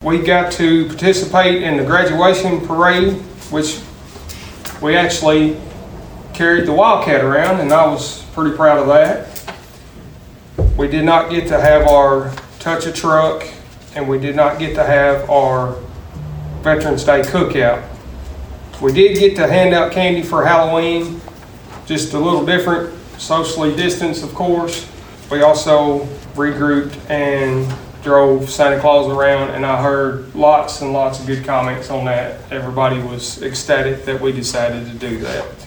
We got to participate in the graduation parade, which we actually carried the Wildcat around, and I was pretty proud of that. We did not get to have our touch a truck, and we did not get to have our Veterans Day cookout. We did get to hand out candy for Halloween, just a little different, socially distanced, of course. We also regrouped and drove Santa Claus around, and I heard lots and lots of good comments on that. Everybody was ecstatic that we decided to do that.